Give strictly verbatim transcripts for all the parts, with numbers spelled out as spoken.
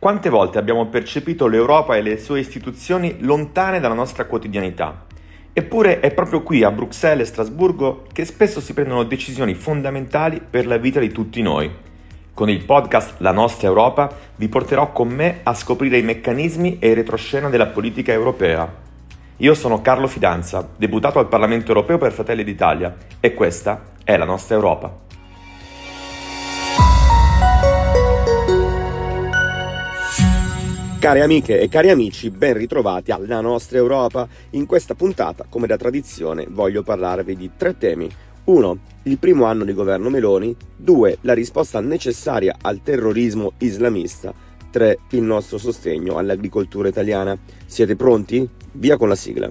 Quante volte abbiamo percepito l'Europa e le sue istituzioni lontane dalla nostra quotidianità? Eppure è proprio qui a Bruxelles e Strasburgo che spesso si prendono decisioni fondamentali per la vita di tutti noi. Con il podcast La nostra Europa vi porterò con me a scoprire i meccanismi e il retroscena della politica europea. Io sono Carlo Fidanza, deputato al Parlamento Europeo per Fratelli d'Italia, e questa è La nostra Europa. Care amiche e cari amici, ben ritrovati alla nostra Europa. In questa puntata, come da tradizione, voglio parlarvi di tre temi. uno. Il primo anno di governo Meloni. due. La risposta necessaria al terrorismo islamista. tre. Il nostro sostegno all'agricoltura italiana. Siete pronti? Via con la sigla.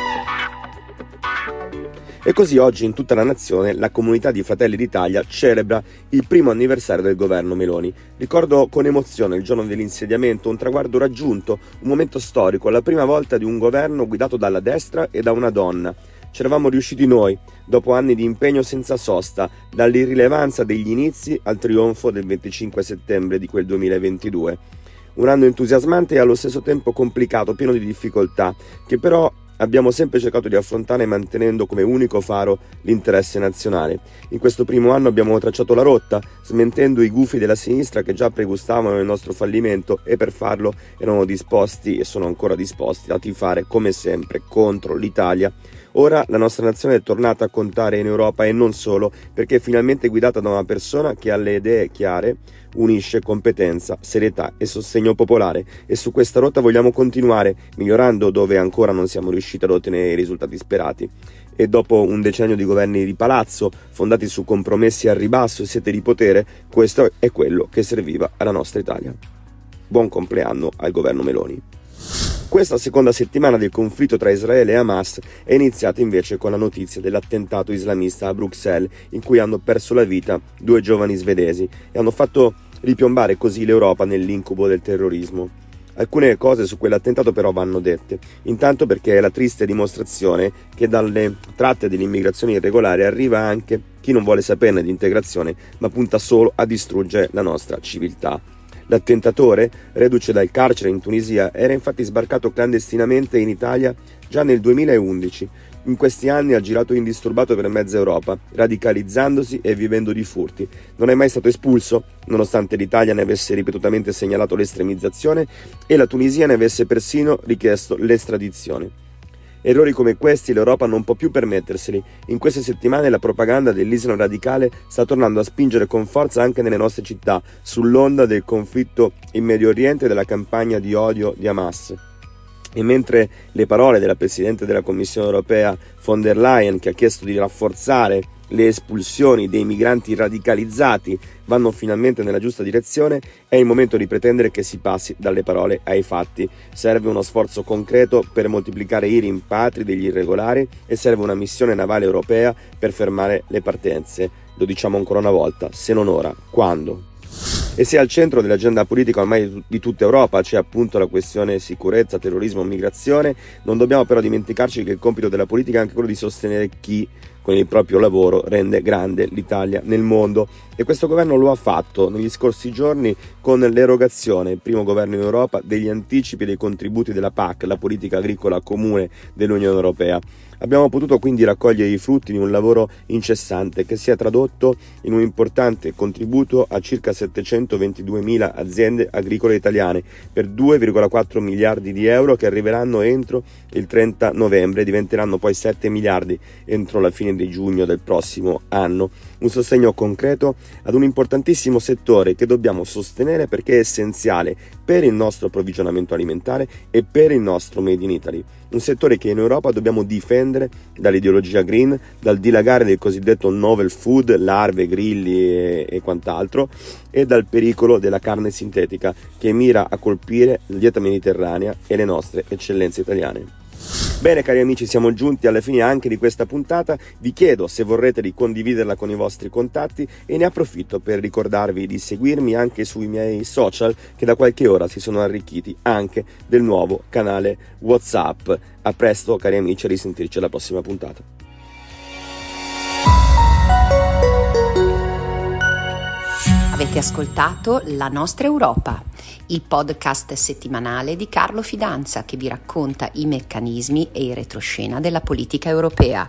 E così oggi in tutta la nazione la comunità di Fratelli d'Italia celebra il primo anniversario del governo Meloni. Ricordo con emozione il giorno dell'insediamento, un traguardo raggiunto, un momento storico, la prima volta di un governo guidato dalla destra e da una donna. C'eravamo riusciti noi, dopo anni di impegno senza sosta, dall'irrilevanza degli inizi al trionfo del venticinque settembre di quel duemilaventidue. Un anno entusiasmante e allo stesso tempo complicato, pieno di difficoltà, che però abbiamo sempre cercato di affrontare mantenendo come unico faro l'interesse nazionale. In questo primo anno abbiamo tracciato la rotta, smentendo i gufi della sinistra che già pregustavano il nostro fallimento, e per farlo erano disposti e sono ancora disposti a tifare come sempre contro l'Italia. Ora la nostra nazione è tornata a contare in Europa, e non solo, perché è finalmente guidata da una persona che ha le idee chiare, unisce competenza, serietà e sostegno popolare, e su questa rotta vogliamo continuare, migliorando dove ancora non siamo riusciti ad ottenere i risultati sperati. E dopo un decennio di governi di palazzo, fondati su compromessi al ribasso e sete di potere, questo è quello che serviva alla nostra Italia. Buon compleanno al governo Meloni. Questa seconda settimana del conflitto tra Israele e Hamas è iniziata invece con la notizia dell'attentato islamista a Bruxelles, in cui hanno perso la vita due giovani svedesi e hanno fatto ripiombare così l'Europa nell'incubo del terrorismo. Alcune cose su quell'attentato però vanno dette, intanto perché è la triste dimostrazione che dalle tratte dell'immigrazione irregolare arriva anche chi non vuole saperne di integrazione, ma punta solo a distruggere la nostra civiltà. L'attentatore, reduce dal carcere in Tunisia, era infatti sbarcato clandestinamente in Italia già nel duemilaundici. In questi anni ha girato indisturbato per mezza Europa, radicalizzandosi e vivendo di furti. Non è mai stato espulso, nonostante l'Italia ne avesse ripetutamente segnalato l'estremizzazione e la Tunisia ne avesse persino richiesto l'estradizione. Errori come questi l'Europa non può più permetterseli. In queste settimane la propaganda dell'Islam radicale sta tornando a spingere con forza anche nelle nostre città, sull'onda del conflitto in Medio Oriente e della campagna di odio di Hamas. E mentre le parole della Presidente della Commissione Europea von der Leyen, che ha chiesto di rafforzare le espulsioni dei migranti radicalizzati, vanno finalmente nella giusta direzione, è il momento di pretendere che si passi dalle parole ai fatti. Serve uno sforzo concreto per moltiplicare i rimpatri degli irregolari e serve una missione navale europea per fermare le partenze. Lo diciamo ancora una volta, se non ora, quando? E se al centro dell'agenda politica ormai di tutta Europa c'è appunto la questione sicurezza, terrorismo, migrazione, non dobbiamo però dimenticarci che il compito della politica è anche quello di sostenere chi con il proprio lavoro rende grande l'Italia nel mondo, e questo governo lo ha fatto negli scorsi giorni con l'erogazione, il primo governo in Europa, degli anticipi dei contributi della P A C, la politica agricola comune dell'Unione Europea. Abbiamo potuto quindi raccogliere i frutti di un lavoro incessante che si è tradotto in un importante contributo a circa settecentoventiduemila aziende agricole italiane per due virgola quattro miliardi di euro che arriveranno entro il trenta novembre e diventeranno poi sette miliardi entro la fine di giugno del prossimo anno. Un sostegno concreto ad un importantissimo settore che dobbiamo sostenere perché è essenziale per il nostro approvvigionamento alimentare e per il nostro Made in Italy. Un settore che in Europa dobbiamo difendere dall'ideologia green, dal dilagare del cosiddetto novel food, larve, grilli e, e quant'altro, e dal pericolo della carne sintetica che mira a colpire la dieta mediterranea e le nostre eccellenze italiane. Bene cari amici, siamo giunti alla fine anche di questa puntata. Vi chiedo se vorrete di condividerla con i vostri contatti e ne approfitto per ricordarvi di seguirmi anche sui miei social che da qualche ora si sono arricchiti anche del nuovo canale WhatsApp. A presto cari amici, a risentirci alla prossima puntata. Avete ascoltato La nostra Europa, il podcast settimanale di Carlo Fidanza che vi racconta i meccanismi e i retroscena della politica europea.